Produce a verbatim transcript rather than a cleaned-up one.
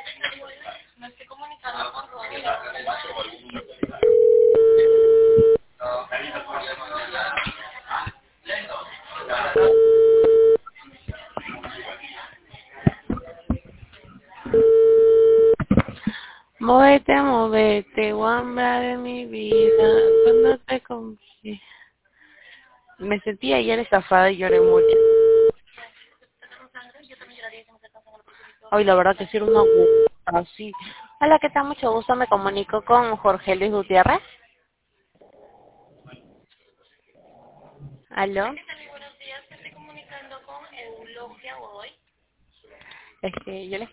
Me estoy comunicando con Rodrigo. Móvete, móvete, guambra de mi vida, cuando te confío. Me sentí ayer estafada y lloré mucho. Ay, la verdad que sí era una así. Hola, ¿qué tal? Mucho gusto, me comunico con Jorge Luis Gutiérrez. ¿Aló? ¿Qué tal? Buenos días, me estoy comunicando con Eulogia Godoy. Es que yo les